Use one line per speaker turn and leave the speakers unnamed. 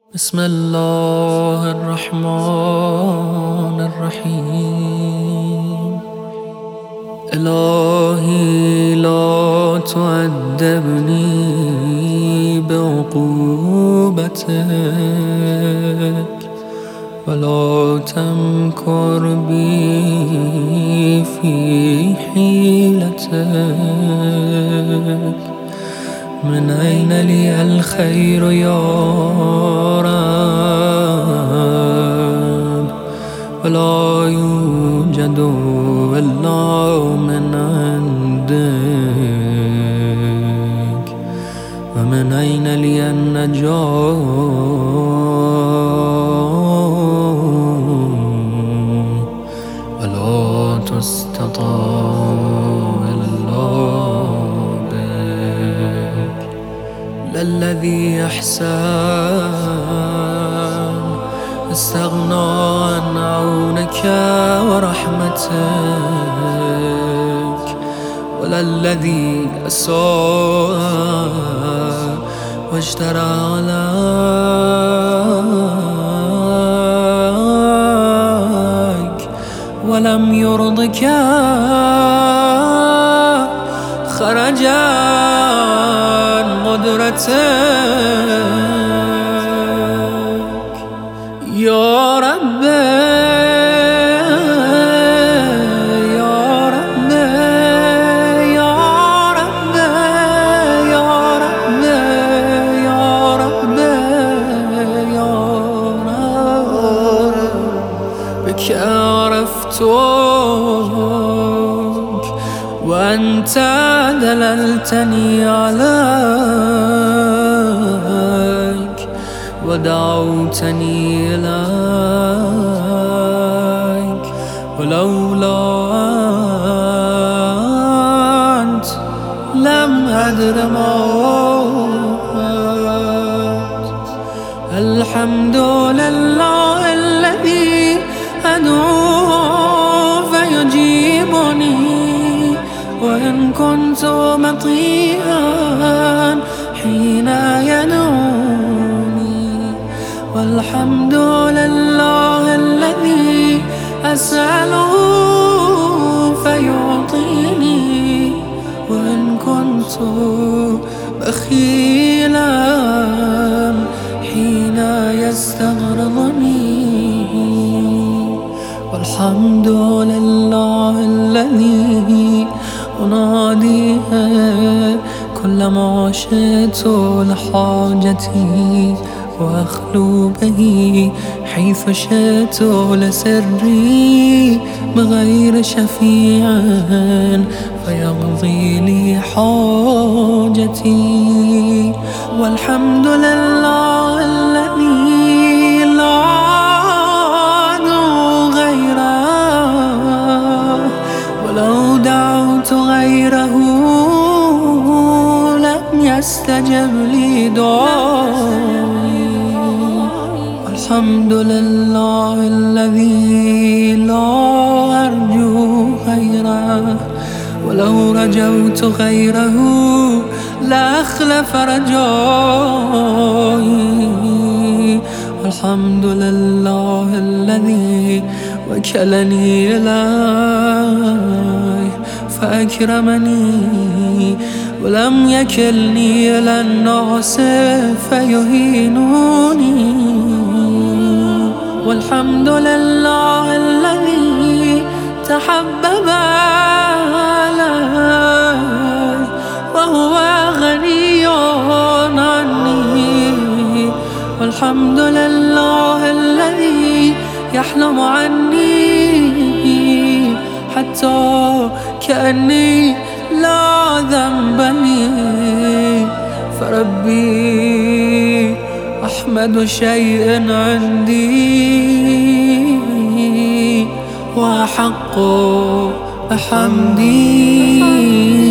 بسم الله الرحمن الرحيم. إلهي لا تعذبني بعقوبتك ولا تمكر بي في حيلتك. من أين لي الخير يا رب؟ ولا يوجد إلا من عندك. ومن أين لي النجاة؟ ولا تستطاع إلا بك. للذي أحسن استغنى عن عونك ورحمتك، وللذي أساء واجترى عليك ولم يرضك خرج عن قدرتك. يا رب يا رب يا رب يا رب يا رب يا رب بك عرفتك وأنت دللتني عليك ودعوتني إليك. ولولا أنت لم أدر موت. الحمد لله الذي أدعوه فيجيبني وإن كنت مطيئا حين يدعوني. والحمد لله الذي أسأله فيعطيني وإن كنت بخيلا حين يستغرضني. والحمد لله الذي أناديه كلما شئت لحاجتي وأخلو به حيث شئت لسري بغير شفيع فيقضي لي حاجتي. والحمد لله الذي لا أدعو غيره ولو دعوت غيره لم يستجب لي دعائي. الحمد لله الذي لا أرجو غيره ولو رجوت غيره لا أخلف رجائي. الحمد لله الذي وكلني إليه فأكرمني ولم يكلني إلى الناس فيهينوني. والحمد لله الذي تحبب علي وهو غني عني. والحمد لله الذي يحلم عني حتى كأني لا ذنب لي. فربي أحمد شيء عندي وأحق بحمدي.